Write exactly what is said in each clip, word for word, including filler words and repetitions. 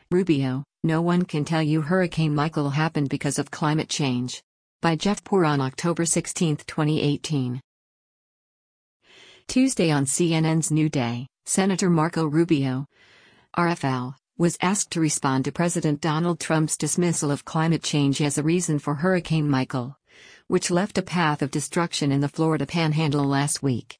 Rubio, no one can tell you Hurricane Michael happened because of climate change. By Jeff Poor on October sixteenth, twenty eighteen. Tuesday on C N N's New Day, Senator Marco Rubio, R F L, was asked to respond to President Donald Trump's dismissal of climate change as a reason for Hurricane Michael, which left a path of destruction in the Florida Panhandle last week.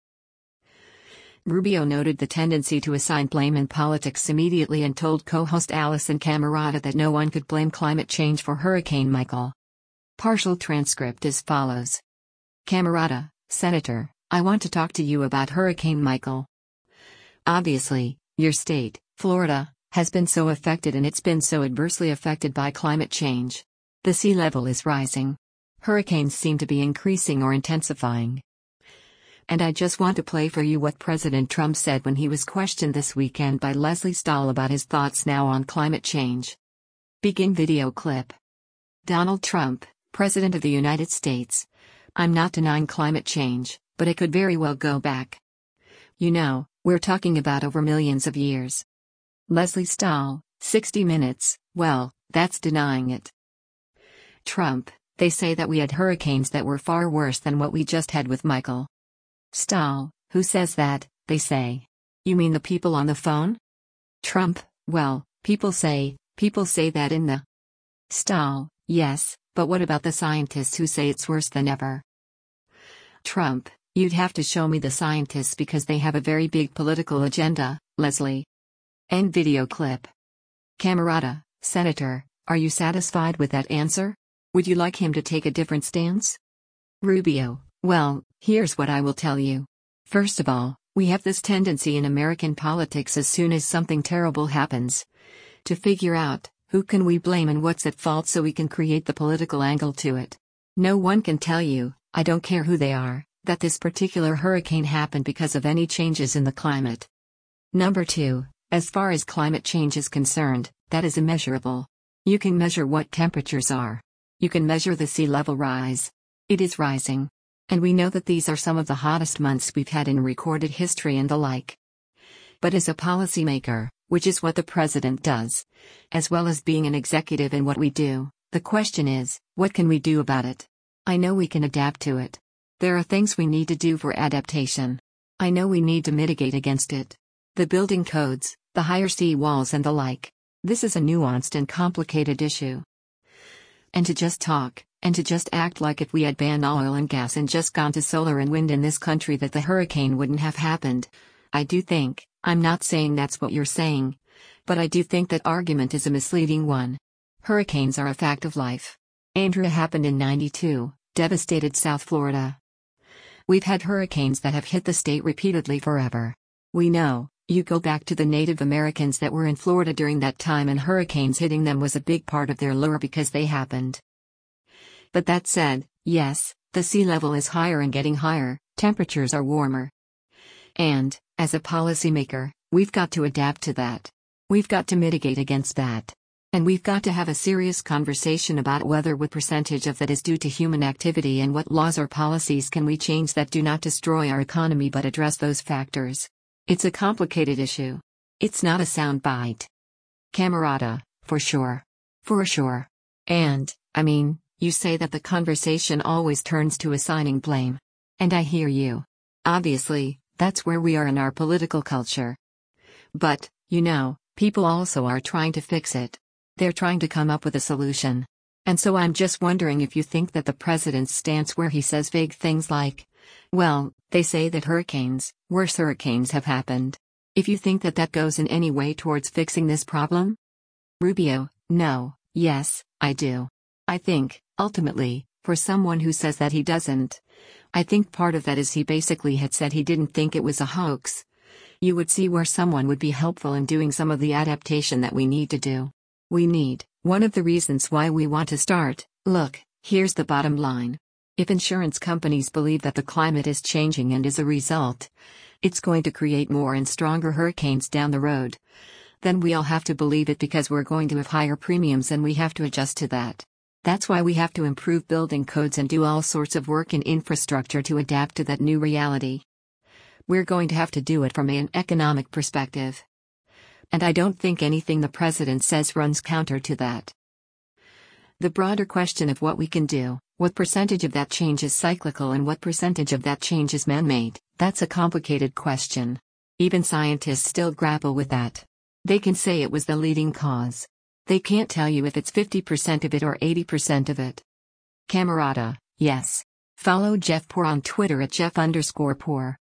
Rubio noted the tendency to assign blame in politics immediately and told co-host Alisyn Camerota that no one could blame climate change for Hurricane Michael. Partial transcript as follows. Camerota, Senator, I want to talk to you about Hurricane Michael. Obviously, your state, Florida, has been so affected and it's been so adversely affected by climate change. The sea level is rising. Hurricanes seem to be increasing or intensifying. And I just want to play for you what President Trump said when he was questioned this weekend by Lesley Stahl about his thoughts now on climate change. Begin video clip. Donald Trump, President of the United States. I'm not denying climate change, but it could very well go back. You know, we're talking about over millions of years. Lesley Stahl, sixty minutes, well, that's denying it. Trump, they say that we had hurricanes that were far worse than what we just had with Michael. Stahl, who says that, they say? You mean the people on the phone? Trump, well, people say, people say that in the... Stahl, yes, but what about the scientists who say it's worse than ever? Trump, you'd have to show me the scientists because they have a very big political agenda, Lesley. End video clip. Camerota, Senator, are you satisfied with that answer? Would you like him to take a different stance? Rubio, well, here's what I will tell you. First of all, we have this tendency in American politics as soon as something terrible happens, to figure out, who can we blame and what's at fault so we can create the political angle to it. No one can tell you, I don't care who they are, that this particular hurricane happened because of any changes in the climate. Number two, as far as climate change is concerned, that is immeasurable. You can measure what temperatures are. You can measure the sea level rise. It is rising. And we know that these are some of the hottest months we've had in recorded history and the like. But as a policymaker, which is what the president does, as well as being an executive in what we do, the question is, what can we do about it? I know we can adapt to it. There are things we need to do for adaptation. I know we need to mitigate against it. The building codes, the higher sea walls and the like. This is a nuanced and complicated issue. And to just talk, and to just act like if we had banned oil and gas and just gone to solar and wind in this country that the hurricane wouldn't have happened. I do think, I'm not saying that's what you're saying, but I do think that argument is a misleading one. Hurricanes are a fact of life. Andrea happened in ninety-two, devastated South Florida. We've had hurricanes that have hit the state repeatedly forever. We know, you go back to the Native Americans that were in Florida during that time and hurricanes hitting them was a big part of their lure because they happened. But that said, yes, the sea level is higher and getting higher, temperatures are warmer. And, as a policymaker, we've got to adapt to that. We've got to mitigate against that. And we've got to have a serious conversation about whether what percentage of that is due to human activity and what laws or policies can we change that do not destroy our economy but address those factors. It's a complicated issue. It's not a sound bite. Camerota, for sure. For sure. And, I mean, you say that the conversation always turns to assigning blame. And I hear you. Obviously, that's where we are in our political culture. But, you know, people also are trying to fix it. They're trying to come up with a solution. And so I'm just wondering if you think that the president's stance where he says vague things like, well, they say that hurricanes, worse hurricanes have happened. If you think that that goes in any way towards fixing this problem? Rubio, no, yes, I do. I think, ultimately, for someone who says that he doesn't, I think part of that is he basically had said he didn't think it was a hoax. You would see where someone would be helpful in doing some of the adaptation that we need to do. We need, one of the reasons why we want to start, look, here's the bottom line. If insurance companies believe that the climate is changing and as a result, it's going to create more and stronger hurricanes down the road, then we all have to believe it because we're going to have higher premiums and we have to adjust to that. That's why we have to improve building codes and do all sorts of work in infrastructure to adapt to that new reality. We're going to have to do it from an economic perspective. And I don't think anything the president says runs counter to that. The broader question of what we can do, what percentage of that change is cyclical and what percentage of that change is man-made, that's a complicated question. Even scientists still grapple with that. They can say it was the leading cause. They can't tell you if it's fifty percent of it or eighty percent of it. Camerata, yes. Follow Jeff Poor on Twitter at Jeff underscore Poor.